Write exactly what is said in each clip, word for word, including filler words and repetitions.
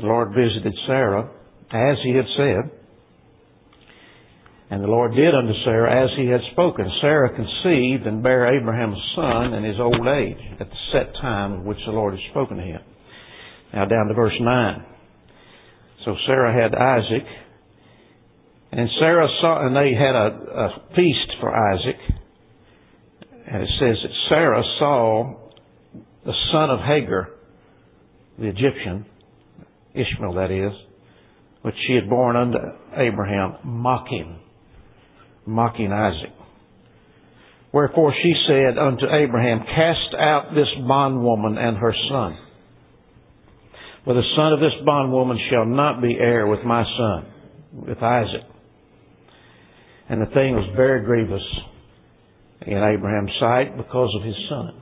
the Lord visited Sarah as He had said, and the Lord did unto Sarah as He had spoken. Sarah conceived and bare Abraham a son in his old age, at the set time of which the Lord had spoken to him. Now down to verse nine. So Sarah had Isaac, and Sarah saw, and they had a, a feast for Isaac. And it says that Sarah saw the son of Hagar, the Egyptian, Ishmael that is, which she had borne unto Abraham, mocking, mocking Isaac. Wherefore she said unto Abraham, cast out this bondwoman and her son. For the son of this bondwoman shall not be heir with my son, with Isaac. And the thing was very grievous in Abraham's sight because of his son.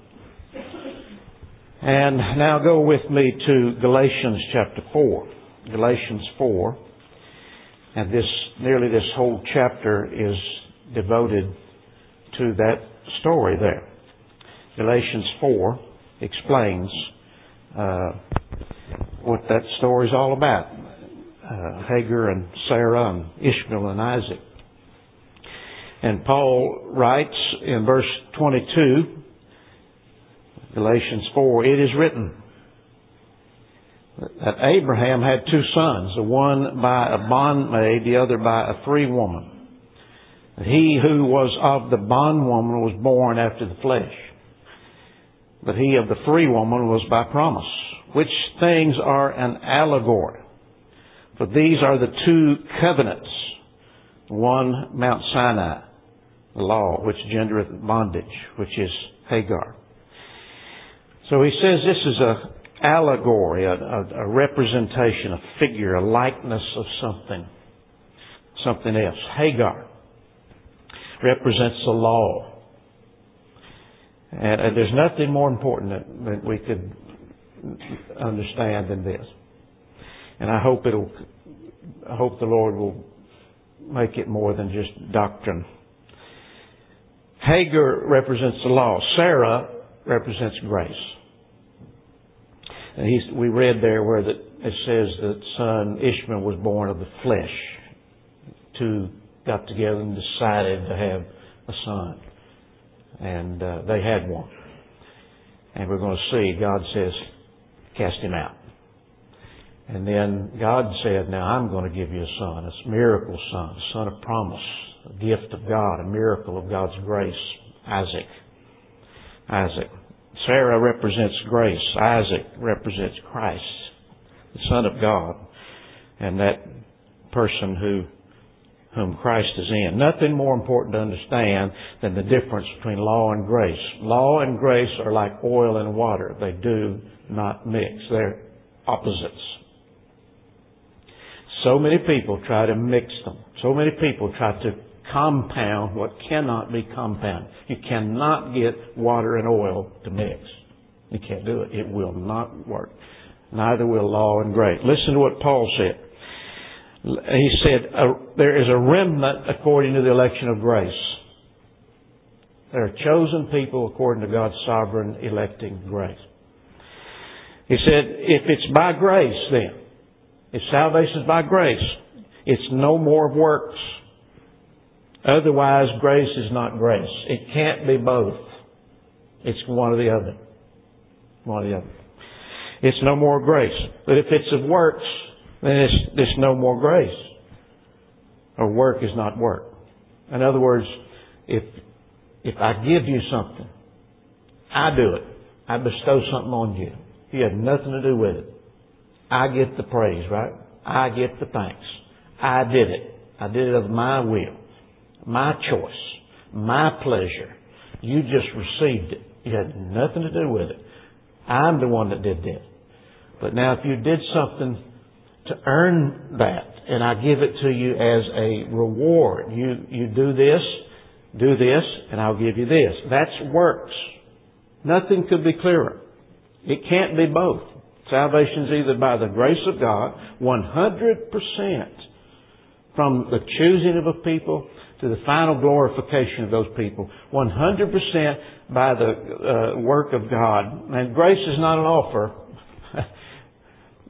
And now go with me to Galatians chapter four. Galatians four. And this, nearly this whole chapter is devoted to that story there. Galatians four explains uh, what that story is all about. Uh, Hagar and Sarah and Ishmael and Isaac. And Paul writes in verse twenty-two, Galatians four, it is written that Abraham had two sons, the one by a bondmaid, the other by a free woman. He who was of the bondwoman was born after the flesh, but he of the free woman was by promise, which things are an allegory. For these are the two covenants, one Mount Sinai, the law, which gendereth bondage, which is Hagar. So he says this is a allegory, a, a, a representation, a figure, a likeness of something, something else. Hagar represents the law. And, and there's nothing more important that, that we could understand than this. And I hope it'll, I hope the Lord will make it more than just doctrine. Hagar represents the law. Sarah represents grace. And he's, we read there where that it says that son Ishmael was born of the flesh. Two got together and decided to have a son. And uh, they had one. And we're going to see, God says, cast him out. And then God said, now I'm going to give you a son, a miracle son, a son of promise, a gift of God, a miracle of God's grace, Isaac. Isaac. Sarah represents grace. Isaac represents Christ, the Son of God, and that person who whom Christ is in. Nothing more important to understand than the difference between law and grace. Law and grace are like oil and water. They do not mix. They're opposites. So many people try to mix them. So many people try to compound what cannot be compounded. You cannot get water and oil to mix. You can't do it. It will not work. Neither will law and grace. Listen to what Paul said. He said, there is a remnant according to the election of grace. There are chosen people according to God's sovereign electing grace. He said, if it's by grace then, if salvation is by grace, it's no more of works. Otherwise, grace is not grace. It can't be both. It's one or the other. One or the other. It's no more grace. But if it's of works, then it's, it's no more grace. Or work is not work. In other words, if if I give you something, I do it. I bestow something on you. You have nothing to do with it. I get the praise, right? I get the thanks. I did it. I did it of my will, my choice, my pleasure. You just received it. You had nothing to do with it. I'm the one that did that. But now if you did something to earn that, and I give it to you as a reward, you, you do this, do this, and I'll give you this. That's works. Nothing could be clearer. It can't be both. Salvation is either by the grace of God, one hundred percent from the choosing of a people to the final glorification of those people, one hundred percent by the uh, work of God. And grace is not an offer.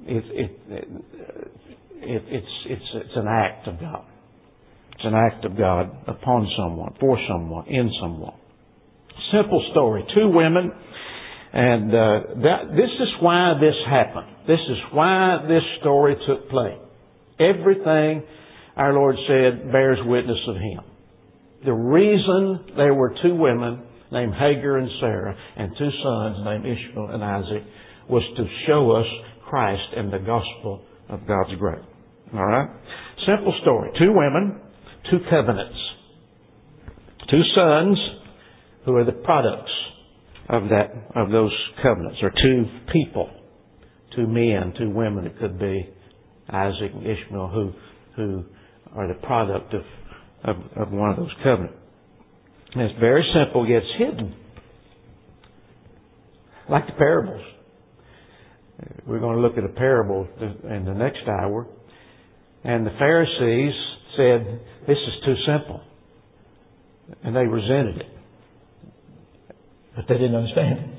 it, it, it, it, it's, it's, it's an act of God. It's an act of God upon someone, for someone, in someone. Simple story. Two women, and uh, that, this is why this happened. This is why this story took place. Everything our Lord said bears witness of Him. The reason there were two women named Hagar and Sarah and two sons named Ishmael and Isaac was to show us Christ and the gospel of God's grace. All right? Simple story. Two women, two covenants. Two sons who are the products of that, of those covenants, or two people, two men, two women. It could be Isaac and Ishmael, who who are the product of of, of one of those covenants. And it's very simple, yet it's hidden, like the parables. We're going to look at a parable in the next hour, and the Pharisees said, "This is too simple," and they resented it. But they didn't understand it.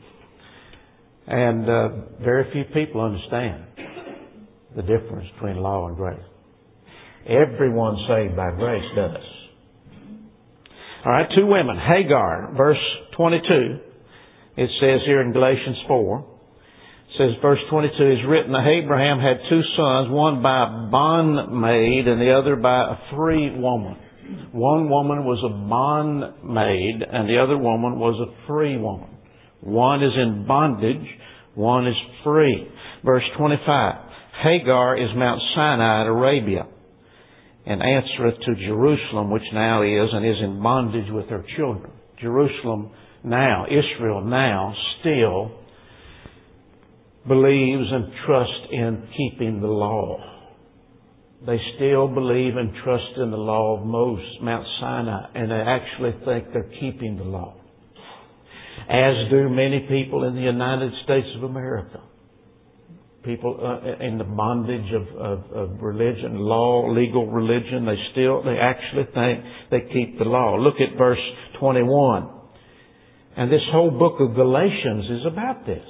And uh, very few people understand the difference between law and grace. Everyone saved by grace does. All right, two women. Hagar, verse twenty-two. It says here in Galatians four. It says, verse twenty-two is written, Abraham had two sons, one by a bondmaid and the other by a free woman. One woman was a bondmaid and the other woman was a free woman. One is in bondage, one is free. Verse twenty-five, Hagar is Mount Sinai at Arabia, and answereth to Jerusalem, which now is, and is in bondage with her children. Jerusalem now, Israel now, still believes and trusts in keeping the law. They still believe and trust in the law of Moses, Mount Sinai, and they actually think they're keeping the law. As do many people in the United States of America. People uh, in the bondage of, of, of religion, law, legal religion, they still, they actually think they keep the law. Look at verse twenty-one. And this whole book of Galatians is about this.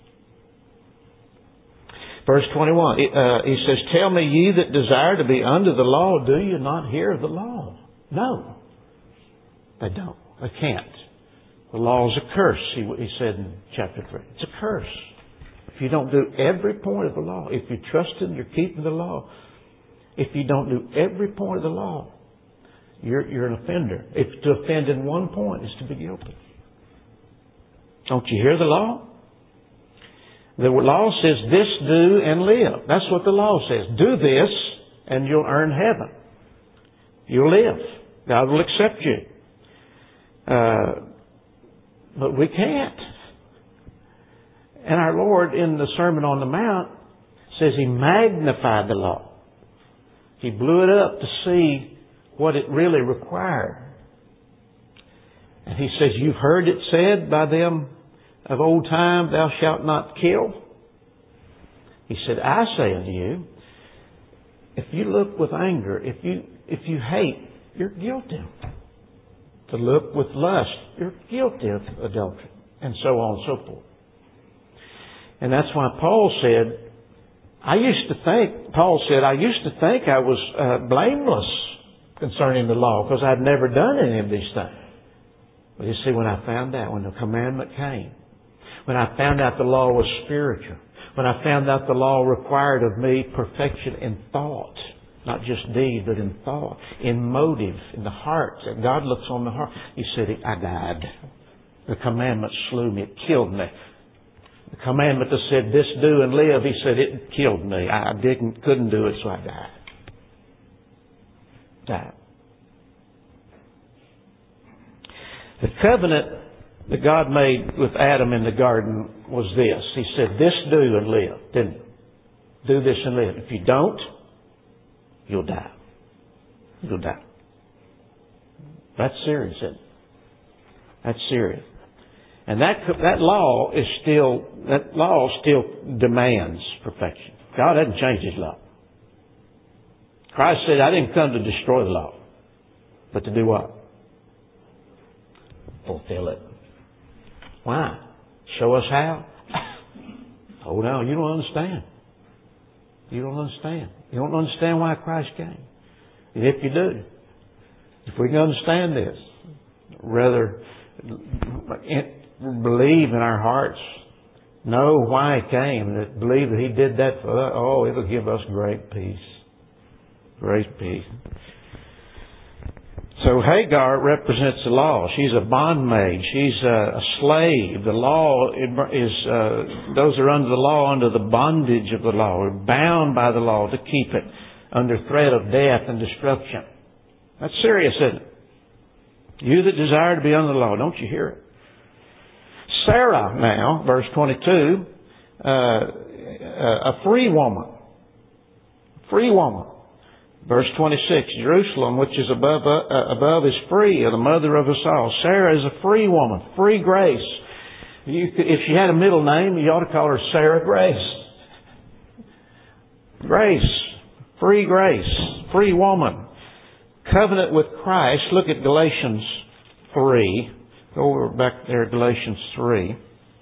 Verse twenty-one, uh, he says, Tell me, ye that desire to be under the law, do you not hear the law? No. They don't. They can't. The law is a curse, he, he said in chapter three. It's a curse. If you don't do every point of the law, if you trust in you're keeping the law, if you don't do every point of the law, you're, you're an offender. If to offend in one point is to be guilty. Don't you hear the law? The law says, this do and live. That's what the law says. Do this and you'll earn heaven. You'll live. God will accept you. Uh, but we can't. And our Lord in the Sermon on the Mount says He magnified the law. He blew it up to see what it really required. And He says, you've heard it said by them of old time, thou shalt not kill. He said, I say unto you, if you look with anger, if you if you hate, you're guilty. To look with lust, you're guilty of adultery. And so on and so forth. And that's why Paul said, I used to think, Paul said, I used to think I was uh, blameless concerning the law because I'd never done any of these things. But you see, when I found out, when the commandment came, when I found out the law was spiritual, when I found out the law required of me perfection in thought, not just deed, but in thought, in motive, in the heart, that God looks on the heart. He said, I died. The commandment slew me. It killed me. The commandment that said, this do and live, He said, it killed me. I didn't, couldn't do it, so I died. Died. The covenant that God made with Adam in the garden was this. He said, this do and live, didn't He? Do this and live. If you don't, you'll die. You'll die. That's serious, isn't it? That's serious. And that that law is still, that law still demands perfection. God hasn't changed His law. Christ said, I didn't come to destroy the law, but to do what? Fulfill it. Why? Show us how? Oh no, you don't understand. You don't understand. You don't understand why Christ came. And if you do, if we can understand this, rather believe in our hearts, know why He came, that believe that He did that for us, oh, it'll give us great peace. Great peace. So Hagar represents the law. She's a bondmaid. She's a, a slave. The law is, uh, those are under the law, under the bondage of the law. We're bound by the law to keep it under threat of death and destruction. That's serious, isn't it? You that desire to be under the law, don't you hear it? Sarah now, verse twenty-two, uh, a free woman. Free woman. Verse twenty-six, Jerusalem, which is above uh, above, is free, the mother of us all. Sarah is a free woman, free grace. You, if she had a middle name, you ought to call her Sarah Grace. Grace, free grace, free woman. Covenant with Christ. Look at Galatians three. Go over back there, Galatians three.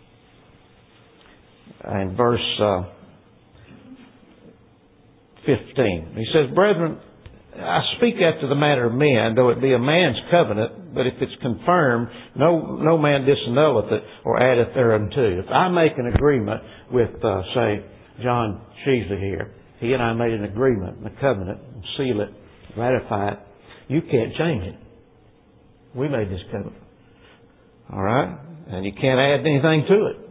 And verse uh, fifteen. He says, Brethren, I speak after the manner of men, though it be a man's covenant, but if it's confirmed, no no man disannulleth it or addeth thereunto. If I make an agreement with, uh, say, John Sheasley here, he and I made an agreement, a covenant, seal it, ratify it, you can't change it. We made this covenant. All right? And you can't add anything to it.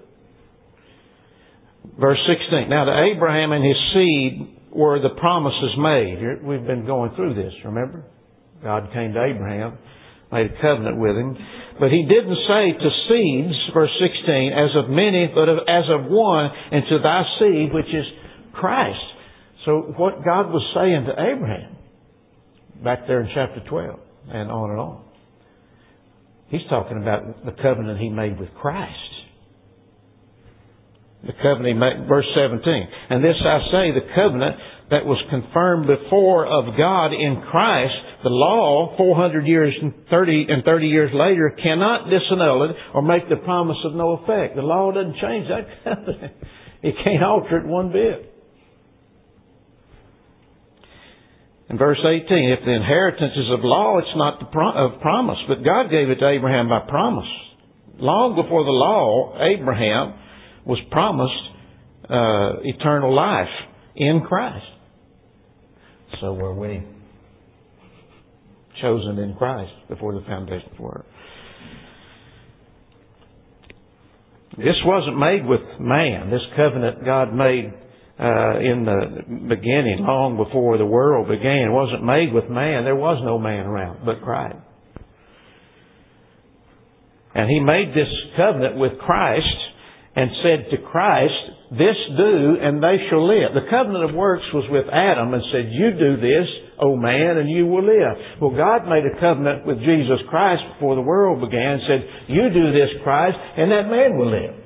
Verse sixteen. Now to Abraham and his seed were the promises made. We've been going through this, remember? God came to Abraham, made a covenant with him. But He didn't say to seeds, verse sixteen, as of many, but as of one, and to thy seed, which is Christ. So what God was saying to Abraham, back there in chapter twelve, and on and on, He's talking about the covenant He made with Christ. The covenant He made, verse seventeen. And this I say, the covenant that was confirmed before of God in Christ, the law, four hundred years and thirty and thirty years later, cannot disannul it or make the promise of no effect. The law doesn't change that covenant. It can't alter it one bit. In verse eighteen, if the inheritance is of law, it's not the pro- of promise, but God gave it to Abraham by promise. Long before the law, Abraham was promised uh, eternal life in Christ. So were we chosen in Christ before the foundation of the world. This wasn't made with man. This covenant God made Uh, in the beginning, long before the world began. It wasn't made with man. There was no man around but Christ. And He made this covenant with Christ and said to Christ, this do and they shall live. The covenant of works was with Adam and said, you do this, O man, and you will live. Well, God made a covenant with Jesus Christ before the world began and said, you do this, Christ, and that man will live.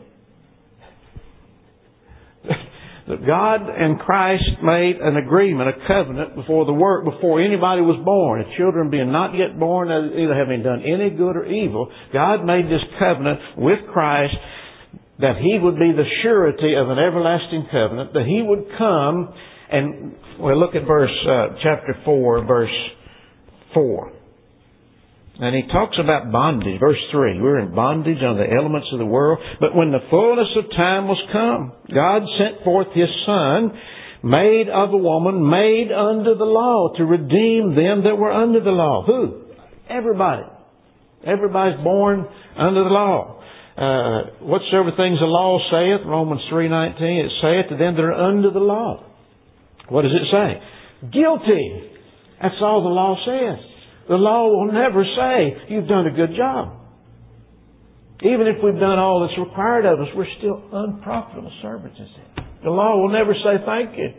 That God and Christ made an agreement, a covenant before the work, before anybody was born. The children being not yet born, either having done any good or evil, God made this covenant with Christ that He would be the surety of an everlasting covenant, that He would come and, well, look at verse, uh, chapter four, verse four. And He talks about bondage. Verse three, we're in bondage on the elements of the world. But when the fullness of time was come, God sent forth His Son, made of a woman, made under the law, to redeem them that were under the law. Who? Everybody. Everybody's born under the law. Uh, whatsoever things the law saith, Romans three nineteen, it saith to them that are under the law. What does it say? Guilty. That's all the law says. The law will never say, you've done a good job. Even if we've done all that's required of us, we're still unprofitable servants. The law will never say thank you.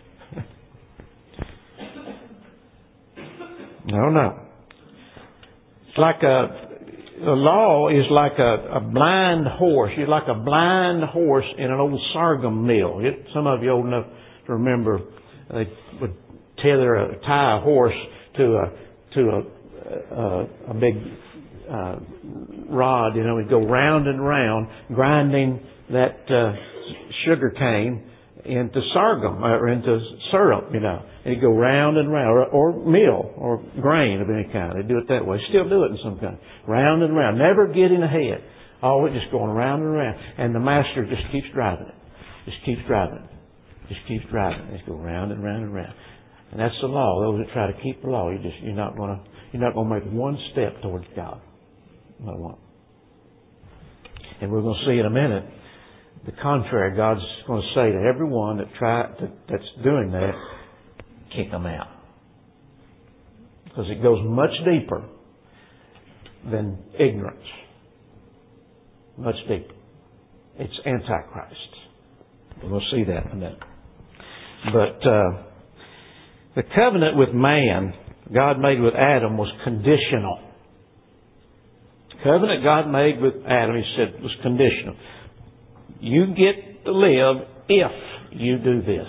No, no. It's like a, the law is like a, a blind horse. You're like a blind horse in an old sorghum mill. It, some of you old enough to remember they would tether a, tie a horse to a to a, a, a big uh, rod, you know, we'd go round and round, grinding that uh, sugar cane into sorghum or into syrup, you know. And he'd go round and round, or, or meal or grain of any kind. They do it that way. Still do it in some kind. Round and round. Never getting ahead. Always just going round and round. And the master just keeps driving it. Just keeps driving it. Just keeps driving it. Just go round and round and round. And that's the law. Those that try to keep the law, you just you're not gonna you're not gonna make one step towards God. Not one. And we're going to see in a minute the contrary. God's going to say to everyone that try that, that's doing that, kick them out, because it goes much deeper than ignorance. Much deeper. It's Antichrist. We're going to see that in a minute. But uh, the covenant with man God made with Adam was conditional. The covenant God made with Adam, He said, was conditional. You get to live if you do this.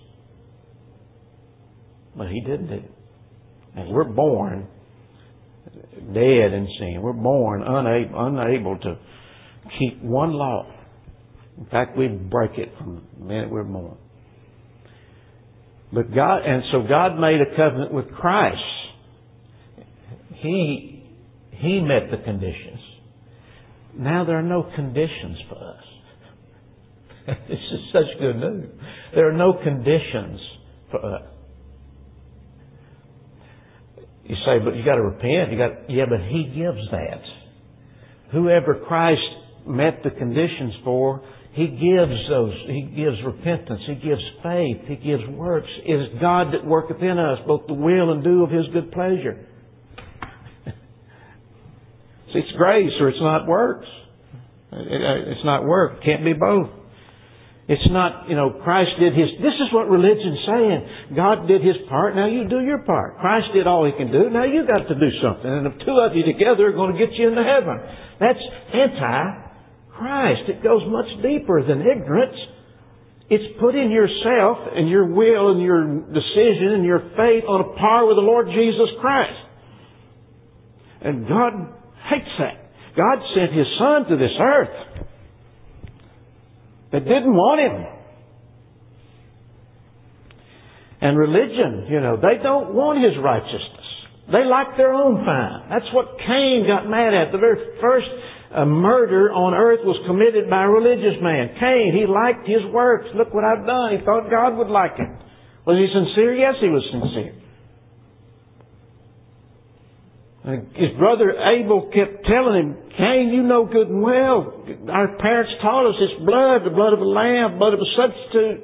But He didn't do it. And we're born dead in sin. We're born unable, unable to keep one law. In fact, we break it from the minute we're born. But God, and so God made a covenant with Christ. He, He met the conditions. Now there are no conditions for us. This is such good news. There are no conditions for us. You say, but you got to repent. You got, yeah, but He gives that. Whoever Christ met the conditions for, He gives those. He gives repentance. He gives faith. He gives works. It is God that worketh in us both the will and do of His good pleasure. See, it's grace or it's not works. It's not work. It can't be both. It's not, you know, Christ did His... This is what religion's saying. God did His part, now you do your part. Christ did all He can do, now you got to do something. And the two of you together are going to get you into heaven. That's anti-Christ. It goes much deeper than ignorance. It's putting yourself and your will and your decision and your faith on a par with the Lord Jesus Christ. And God hates that. God sent His Son to this earth that didn't want Him. And religion, you know, they don't want His righteousness. They like their own fine. That's what Cain got mad at. The very first uh, murder on earth was committed by a religious man. Cain, he liked his works. Look what I've done. He thought God would like it. Was he sincere? Yes, he was sincere. His brother Abel kept telling him, Cain, you know good and well, our parents taught us it's blood, the blood of a lamb, blood of a substitute.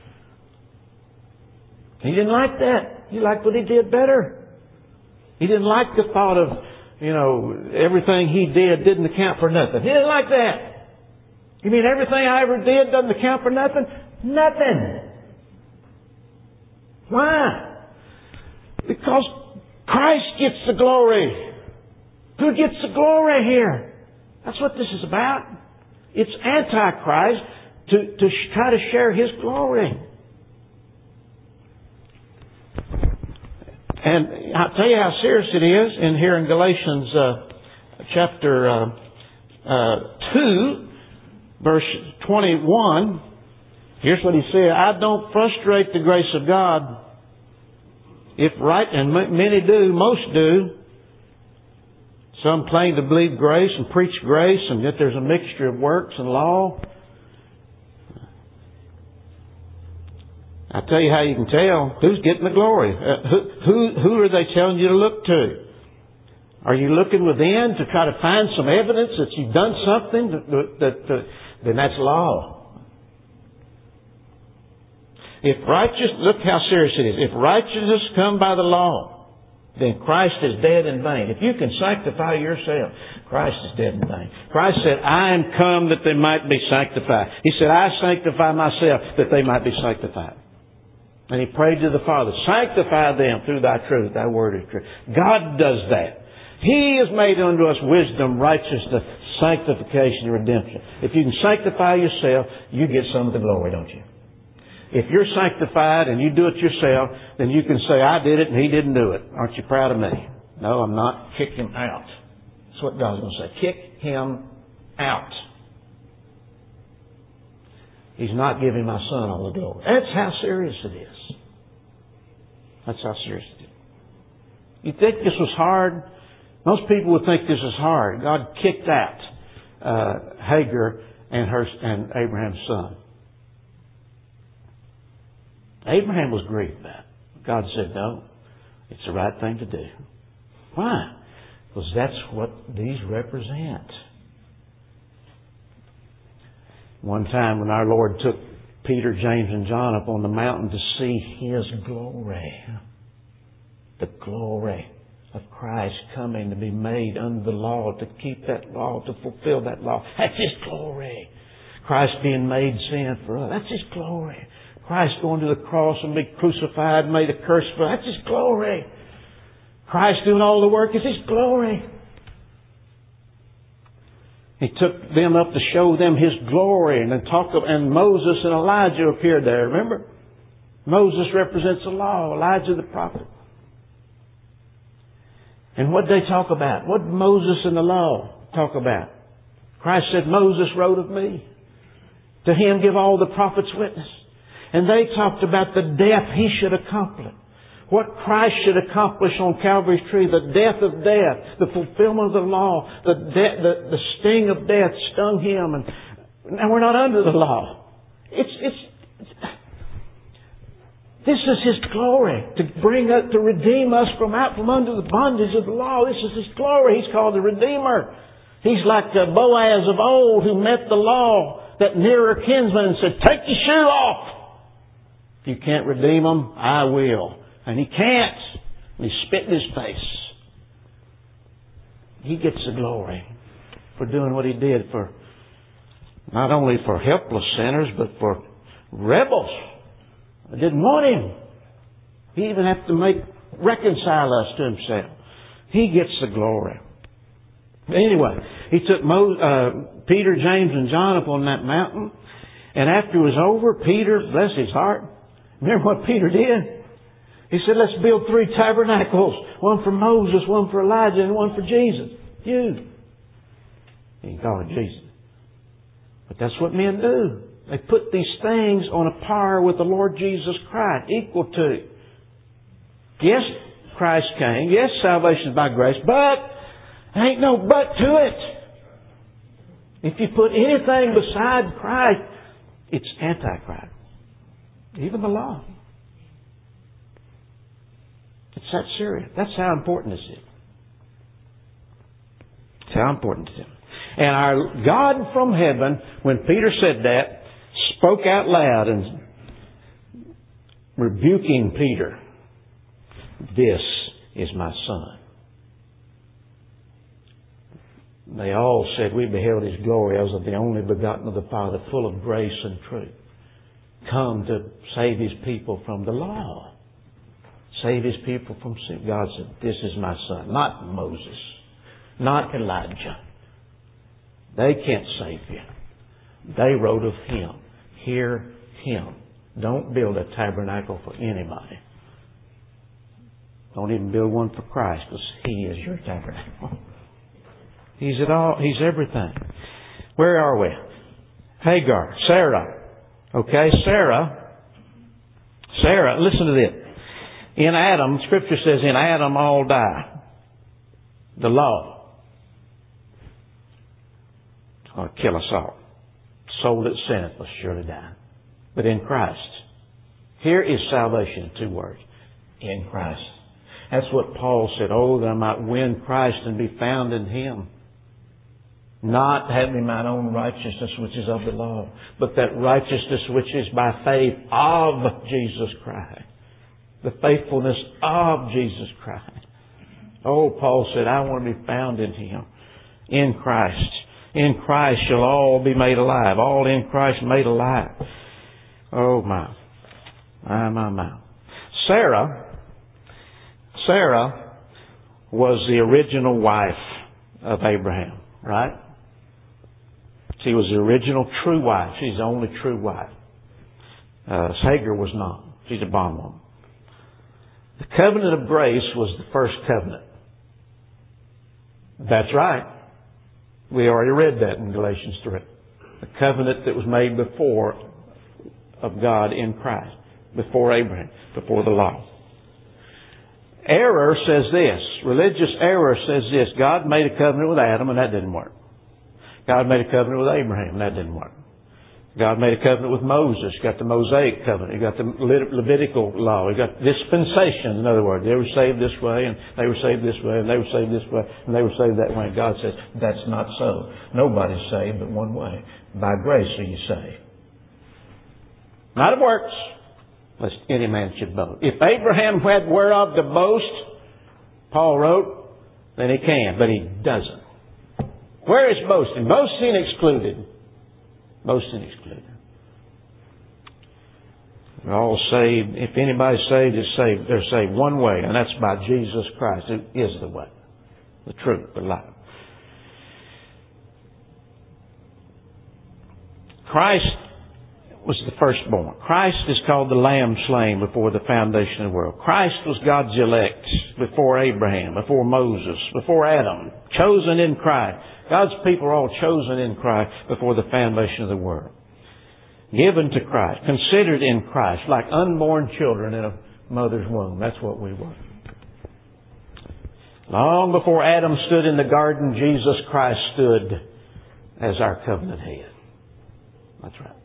He didn't like that. He liked what he did better. He didn't like the thought of, you know, everything he did didn't account for nothing. He didn't like that. You mean everything I ever did doesn't account for nothing? Nothing. Why? Because Christ gets the glory. Who gets the glory here? That's what this is about. It's Antichrist to, to try to share His glory. And I'll tell you how serious it is in here in Galatians uh, chapter uh, uh, two, verse twenty-one. Here's what he said. I don't frustrate the grace of God. If right, and many do, most do. Some claim to believe grace and preach grace, and yet there's a mixture of works and law. I'll tell you how you can tell who's getting the glory. Uh, who, who, who are they telling you to look to? Are you looking within to try to find some evidence that you've done something? That, that, that, then that's law. If righteous, look how serious it is. If righteousness come by the law, then Christ is dead in vain. If you can sanctify yourself, Christ is dead in vain. Christ said, I am come that they might be sanctified. He said, I sanctify myself that they might be sanctified. And He prayed to the Father, sanctify them through Thy truth. Thy word is true. God does that. He has made unto us wisdom, righteousness, sanctification, and redemption. If you can sanctify yourself, you get some of the glory, don't you? If you're sanctified and you do it yourself, then you can say, I did it and He didn't do it. Aren't you proud of me? No, I'm not. Kick him out. That's what God's going to say. Kick him out. He's not giving my son all the glory. That's how serious it is. That's how serious it is. You think this was hard? Most people would think this is hard. God kicked out uh, Hagar and her and Abraham's son. Abraham was grieved about it. God said, no, it's the right thing to do. Why? Because that's what these represent. One time when our Lord took Peter, James, and John up on the mountain to see His glory, the glory of Christ coming to be made under the law, to keep that law, to fulfill that law. That's His glory. Christ being made sin for us. That's His glory. Christ going to the cross and being crucified, made a curse for us. That's His glory. Christ doing all the work is His glory. He took them up to show them His glory, and then talk of, and Moses and Elijah appeared there. Remember? Moses represents the law, Elijah the prophet. And what did they talk about? What did Moses and the law talk about? Christ said, Moses wrote of me. To him give all the prophets witness. And they talked about the death He should accomplish. What Christ should accomplish on Calvary's tree. The death of death. The fulfillment of the law. The, de- the, the sting of death stung Him. And now we're not under the law. It's, it's, it's this is His glory. To bring us, to redeem us from out from under the bondage of the law. This is His glory. He's called the Redeemer. He's like the Boaz of old who met the law, that nearer kinsman, and said, take your shoe off. If you can't redeem them, I will. And he can't. And he spit in his face. He gets the glory for doing what He did for, not only for helpless sinners, but for rebels. I didn't want Him. He even had to make, reconcile us to Himself. He gets the glory. Anyway, He took Mo, uh, Peter, James, and John up on that mountain. And after it was over, Peter, bless his heart, remember what Peter did? He said, let's build three tabernacles. One for Moses, one for Elijah, and one for Jesus. You. He didn't call it Jesus. But that's what men do. They put these things on a par with the Lord Jesus Christ, equal to. Yes, Christ came. Yes, salvation is by grace. But there ain't no but to it. If you put anything beside Christ, it's Antichrist. Even the law. It's that serious. That's how important this is. It's how important it is. And our God from heaven, when Peter said that, spoke out loud and rebuking Peter. This is my son. They all said, we beheld His glory as of the only begotten of the Father, full of grace and truth. Come to save His people from the law. Save His people from sin. God said, this is my son. Not Moses. Not Elijah. They can't save you. They wrote of Him. Hear Him. Don't build a tabernacle for anybody. Don't even build one for Christ, because He is your tabernacle. He's it all. He's everything. Where are we? Hagar. Sarah. Okay, Sarah. Sarah, listen to this. In Adam, Scripture says, in Adam all die. The law. It's going to kill us all. Soul that sinneth will surely die. But in Christ. Here is salvation in two words. In Christ. That's what Paul said. Oh, that I might win Christ and be found in Him. Not having mine own righteousness which is of the law, but that righteousness which is by faith of Jesus Christ. The faithfulness of Jesus Christ. Oh, Paul said, I want to be found in Him. In Christ. In Christ shall all be made alive. All in Christ made alive. Oh, my. My, my, my. Sarah, Sarah was the original wife of Abraham, right? She was the original true wife. She's the only true wife. Uh, Hagar was not. She's a bondwoman. The covenant of grace was the first covenant. That's right. We already read that in Galatians three. The covenant that was made before of God in Christ before Abraham, before the law. Error says this. Religious error says this. God made a covenant with Adam and that didn't work. God made a covenant with Abraham and that didn't work. God made a covenant with Moses. You got the Mosaic covenant. You got the Levitical law. You got dispensations. In other words, they were saved this way and they were saved this way and they were saved this way and they were saved that way. And God says, that's not so. Nobody's saved but one way. By grace are you saved. Not of works, lest any man should boast. If Abraham had whereof to boast, Paul wrote, then he can, but he doesn't. Where is boasting? Boasting excluded. Boasting excluded. We're all saved. If anybody's saved, is saved. They're saved one way, and that's by Jesus Christ, who is the way, the truth, the life. Christ was the firstborn. Christ is called the Lamb slain before the foundation of the world. Christ was God's elect before Abraham, before Moses, before Adam, chosen in Christ. God's people are all chosen in Christ before the foundation of the world. Given to Christ, considered in Christ, like unborn children in a mother's womb. That's what we were. Long before Adam stood in the garden, Jesus Christ stood as our covenant head. That's right.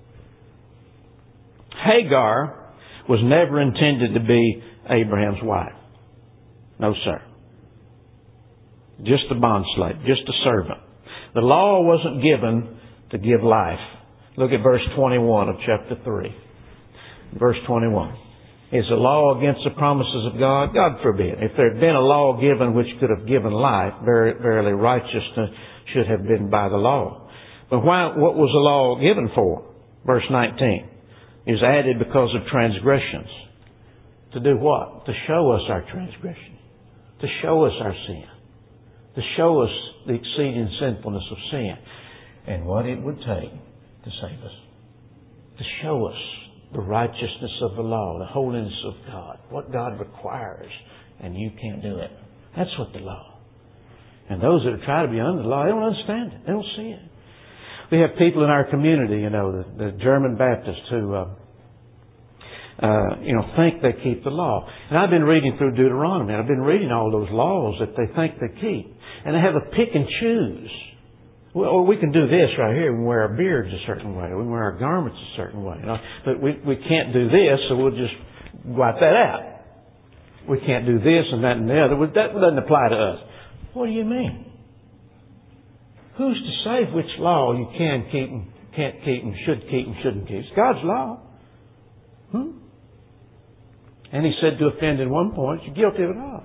Hagar was never intended to be Abraham's wife. No, sir. Just a bondslave, just a servant. The law wasn't given to give life. Look at verse twenty-one of chapter three. Verse twenty-one. Is the law against the promises of God? God forbid. If there had been a law given which could have given life, verily righteousness should have been by the law. But why, what was the law given for? Verse nineteen. It was added because of transgressions. To do what? To show us our transgression. To show us our sin. To show us the exceeding sinfulness of sin. And what it would take to save us. To show us the righteousness of the law, the holiness of God. What God requires. And you can't do it. That's what the law. And those that try to be under the law, they don't understand it. They don't see it. We have people in our community, you know, the, the German Baptists who, uh, uh, you know, think they keep the law. And I've been reading through Deuteronomy. I've been reading all those laws that they think they keep. And they have a pick and choose. Well, we can do this right here. We can wear our beards a certain way. We can wear our garments a certain way. You know? But we, we can't do this, so we'll just wipe that out. We can't do this and that and the other. That doesn't apply to us. What do you mean? Who's to say which law you can keep and can't keep and should keep and shouldn't keep? It's God's law. Hmm? And He said to offend in one point, you're guilty of it all.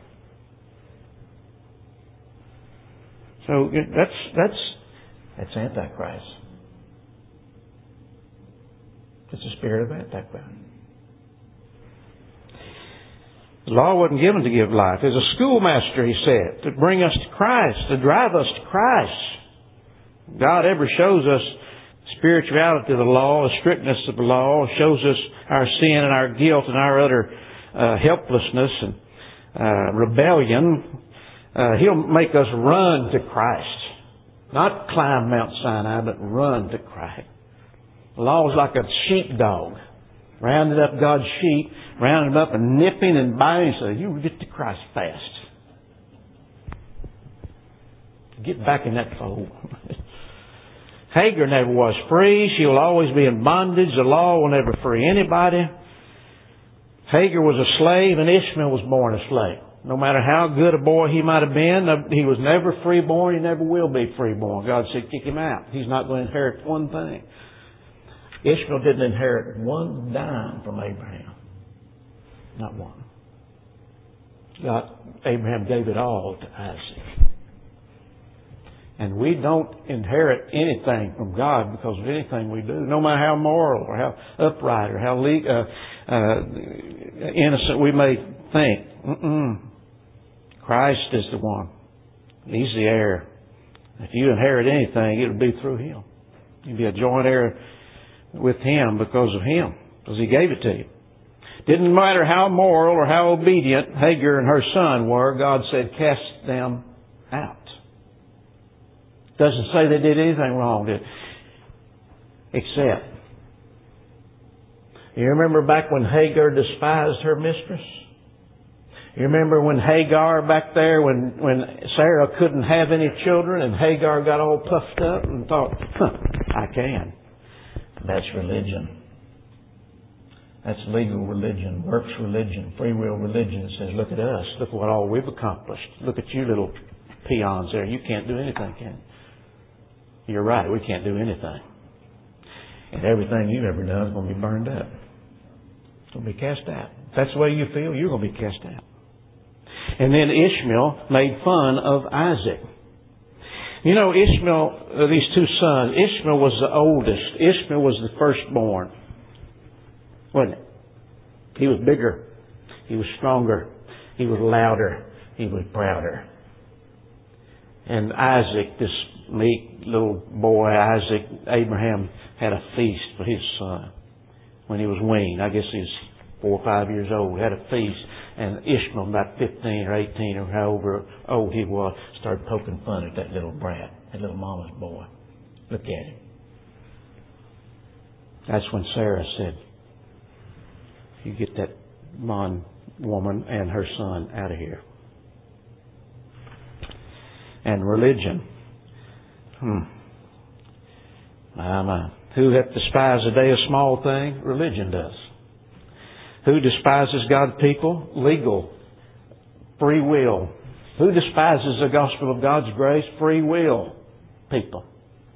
So that's that's that's Antichrist. It's the spirit of Antichrist. The law wasn't given to give life. As a schoolmaster, He said, to bring us to Christ, to drive us to Christ. God ever shows us spirituality of the law, the strictness of the law, shows us our sin and our guilt and our utter uh, helplessness and uh, rebellion. Uh, he'll make us run to Christ. Not climb Mount Sinai, but run to Christ. The law is like a sheepdog. Rounded up God's sheep, rounded them up and nipping and biting, so you get to Christ fast. Get back in that fold. Hagar never was free. She will always be in bondage. The law will never free anybody. Hagar was a slave and Ishmael was born a slave. No matter how good a boy he might have been, he was never freeborn. He never will be freeborn. God said, kick him out. He's not going to inherit one thing. Ishmael didn't inherit one dime from Abraham. Not one. God, Abraham gave it all to Isaac. And we don't inherit anything from God because of anything we do, no matter how moral or how upright or how le- uh, uh, innocent we may think. Mm-mm. Christ is the one. He's the heir. If you inherit anything, it'll be through Him. You'll be a joint heir with Him because of Him, because He gave it to you. Didn't matter how moral or how obedient Hagar and her son were, God said, cast them out. Doesn't say they did anything wrong, did it? Except You remember back when Hagar despised her mistress? You remember when Hagar back there, when, when Sarah couldn't have any children and Hagar got all puffed up and thought, huh, I can. That's religion. That's legal religion, works religion, free will religion. It says, look at us. Look what all we've accomplished. Look at you little peons there. You can't do anything, can you? You're right. We can't do anything. And everything you've ever done is going to be burned up. It's going to be cast out. If that's the way you feel, you're going to be cast out. And then Ishmael made fun of Isaac. You know, Ishmael, uh, these two sons, Ishmael was the oldest. Ishmael was the firstborn. Wasn't it? He was bigger. He was stronger. He was louder. He was prouder. And Isaac, this meek little boy, Isaac, Abraham had a feast for his son when he was weaned. I guess he was four or five years old. Had a feast. And Ishmael, about fifteen or eighteen or however old he was, started poking fun at that little brat, that little mama's boy. Look at him. That's when Sarah said, you get that bond woman and her son out of here. And religion. Hmm. My, my. Who hath despised a day a small thing? Religion does. Who despises God's people? Legal. Free will. Who despises the gospel of God's grace? Free will people.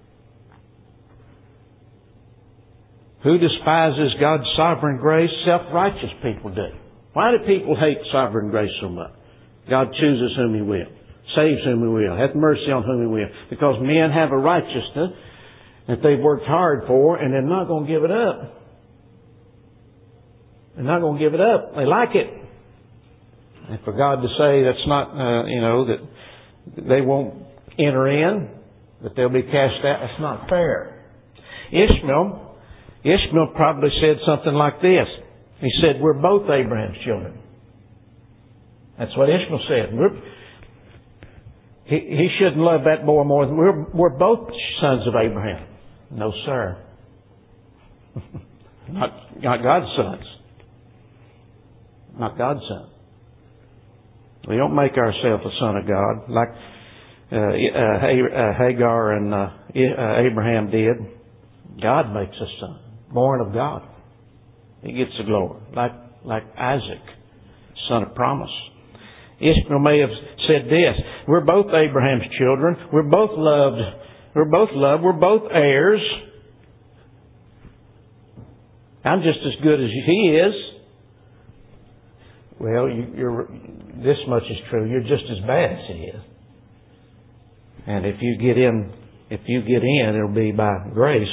Who despises God's sovereign grace? Self-righteous people do. Why do people hate sovereign grace so much? God chooses whom He will. Saves whom He will. Hath mercy on whom He will. Because men have a righteousness that they've worked hard for and they're not going to give it up. They're not going to give it up. They like it. And for God to say that's not, uh, you know, that they won't enter in, that they'll be cast out, that's not fair. Ishmael, Ishmael probably said something like this. He said, we're both Abraham's children. That's what Ishmael said. We're, he, he shouldn't love that boy more than we're, we're both sons of Abraham. No, sir. not, not God's sons. Not God's son. We don't make ourselves a son of God like uh, uh, Hagar and uh, Abraham did. God makes us son, born of God. He gets the glory, like like Isaac, son of promise. Ishmael may have said this: we're both Abraham's children. We're both loved. We're both loved. We're both heirs. I'm just as good as he is. Well, you, you're, this much is true. You're just as bad as he is. And if you get in, if you get in, it'll be by grace.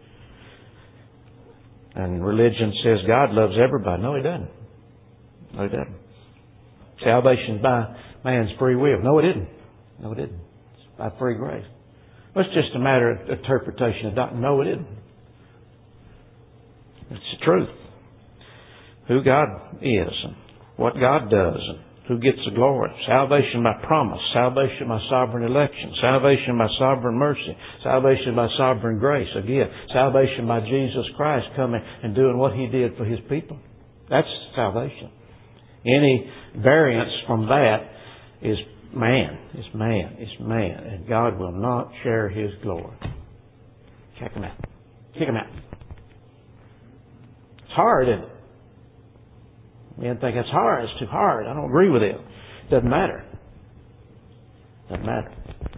And religion says God loves everybody. No, He doesn't. No, He doesn't. Salvation's by man's free will. No, it didn't. No, it didn't. It's by free grace. Well, it's just a matter of interpretation of doctrine. No, it didn't. It's the truth. Who God is and what God does and who gets the glory. Salvation by promise. Salvation by sovereign election. Salvation by sovereign mercy. Salvation by sovereign grace. Again, salvation by Jesus Christ coming and doing what He did for His people. That's salvation. Any variance from that is man. It's man. It's man. And God will not share His glory. Check Him out. Kick Him out. It's hard, isn't it? Men think it's hard. It's too hard. I don't agree with it. Doesn't matter. Doesn't matter.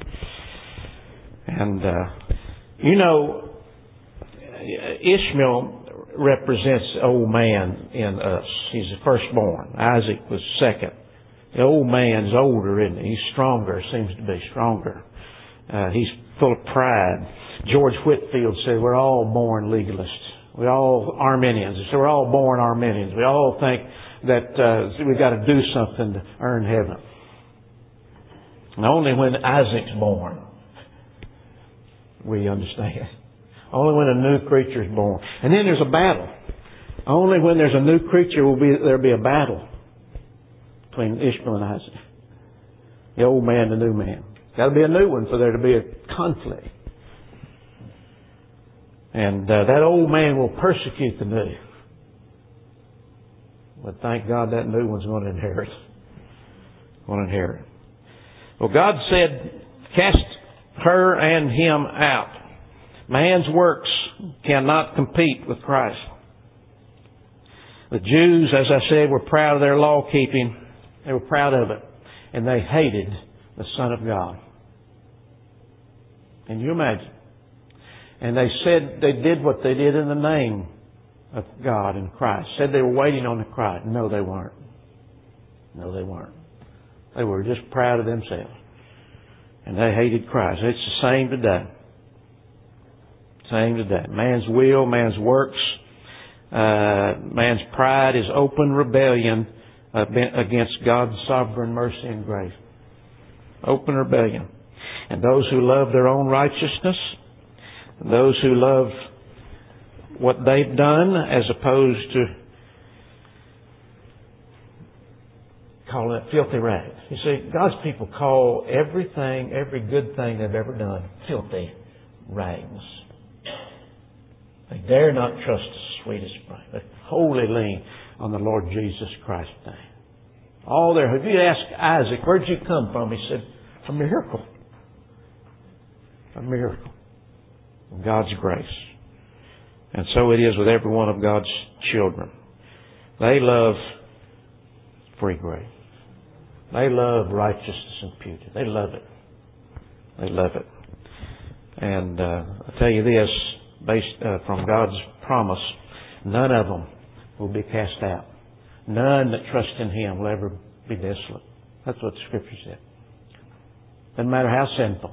And, uh, you know, Ishmael represents the old man in us. He's the firstborn. Isaac was second. The old man's older, isn't he? He's stronger. Seems to be stronger. Uh, he's full of pride. George Whitefield said, we're all born legalists. We're all Arminians. So we're all born Arminians. We all think that uh, we've got to do something to earn heaven. And only when Isaac's born, we understand. Only when a new creature is born. And then there's a battle. Only when there's a new creature will be there'll be a battle between Ishmael and Isaac. The old man and the new man. Got to be a new one for there to be a conflict. And uh, that old man will persecute the new. But thank God that new one's going to inherit. Going to inherit. Well, God said, cast her and him out. Man's works cannot compete with Christ. The Jews, as I said, were proud of their law keeping. They were proud of it. And they hated the Son of God. Can you imagine? And they said they did what they did in the name of God and Christ. Said they were waiting on the Christ. No, they weren't. No, they weren't. They were just proud of themselves. And they hated Christ. It's the same today. Same today. Man's will, man's works, uh, man's pride is open rebellion against God's sovereign mercy and grace. Open rebellion. And those who love their own righteousness, those who love what they've done as opposed to calling it filthy rags. You see, God's people call everything, every good thing they've ever done, filthy rags. They dare not trust the sweetest frame. They wholly lean on the Lord Jesus Christ's name. All there. If you ask Isaac, where'd you come from? He said, a miracle. A miracle. God's grace. And so it is with every one of God's children. They love free grace. They love righteousness and purity. They love it. They love it. And uh, I tell you this, based uh, from God's promise, none of them will be cast out. None that trust in Him will ever be desolate. That's what the Scripture said. Doesn't matter how sinful.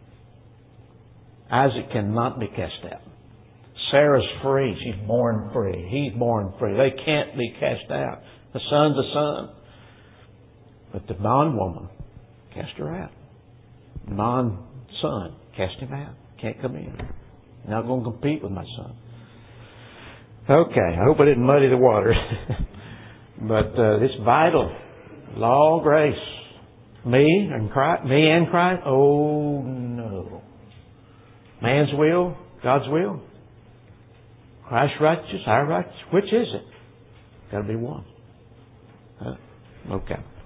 Isaac cannot be cast out. Sarah's free. She's born free. He's born free. They can't be cast out. The son's a son. But the bondwoman, cast her out. Non-son, cast him out. Can't come in. Not going to compete with my son. Okay, I hope I didn't muddy the water. But uh, it's vital. Law, grace. Me and Christ, me and Christ? Oh, no. Man's will, God's will. Christ's righteous, our righteous. Which is it? Got to be one. Huh? Okay.